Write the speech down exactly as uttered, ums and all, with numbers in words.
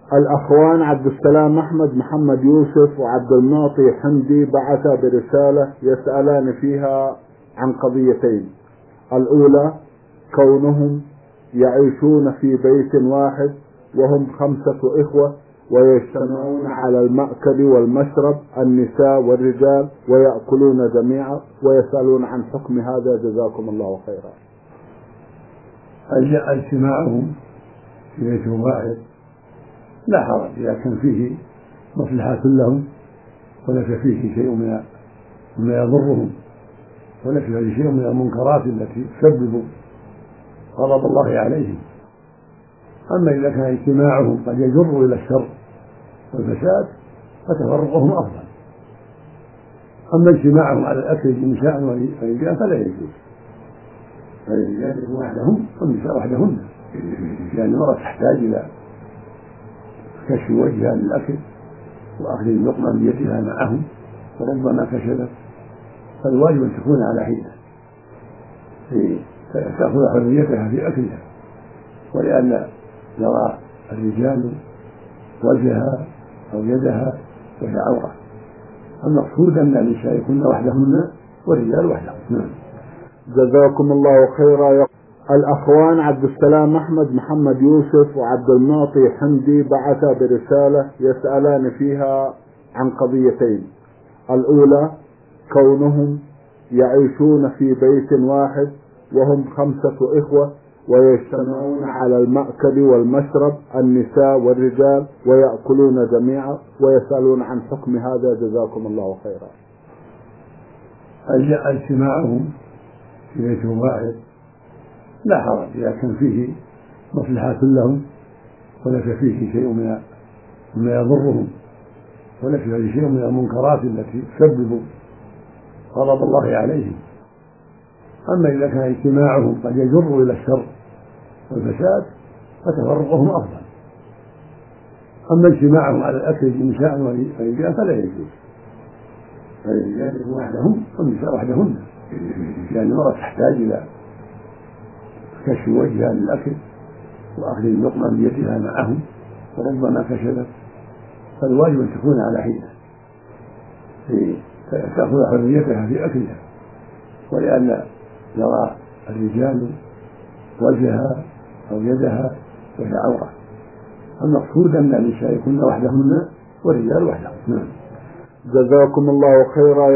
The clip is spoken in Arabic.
الأخوان عبد السلام أحمد محمد يوسف وعبد المعطي حمدي بعثا برسالة يسألان فيها عن قضيتين. الأولى كونهم يعيشون في بيت واحد وهم خمسة إخوة ويجتمعون على المأكل والمشرب النساء والرجال ويأكلون جميعا، ويسألون عن حكم هذا جزاكم الله خيرا. اجتماعهم في بيت واحد لا حرج إذا كان فيه مصلحة لهم وليس فيه شيء من مما يضرهم وليس فيه شيء من المنكرات التي تسبب غضب الله عليهم. أما إذا كان اجتماعهم قد يجر إلى الشر والفساد فتفرقهم أفضل. أما اجتماعهم على الأكل بنساء ورجال فلا يجوز، فالرجال يكون وحدهم والنساء وحدهن، لأن المرأة تحتاج إلى كشف وجهها للأكل وأخذ اللقمة بيدها معهم وربما كشفت، فالواجب أن تكون على حدة تأخذ حريتها في أكلها، ولأن يرى الرجال وجهها أو يدها وهي عورة. المقصود أن النساء يكون وحدهن والرجال وحدهم. جزاكم الله خيرا. الأخوان عبد السلام أحمد محمد يوسف وعبد المعطي حمدي بعثا برسالة يسألان فيها عن قضيتين. الأولى كونهم يعيشون في بيت واحد وهم خمسة إخوة ويجتمعون على المأكل والمشرب النساء والرجال ويأكلون جميعا، ويسألون عن حكم هذا جزاكم الله خيرا. اجتماعهم في بيت واحد لا حرج إذا كان فيه مصلحة لهم وليس فيه شيء من مما يضرهم وليس فيه شيء من المنكرات التي تسبب غضب الله عليهم. أما إذا كان اجتماعهم قد يجر إلى الشر والفساد فتفرقهم أفضل. أما اجتماعهم على الأكل بنساء ورجال فلا يجوز، فالرجال يكون وحدهم والنساء وحدهن، لأن المرأة تحتاج إلى كشف وجهها للأكل وأخذ اللقمة بيدها معهم وربما كشفت، فالواجب أن تكون على حدة تأخذ حريتها في أكلها، ولأن يرى الرجال وجهها أو يدها وهي عورة. المقصود أن النساء يكون وحدهن والرجال وحدهم. جزاكم الله خيرا.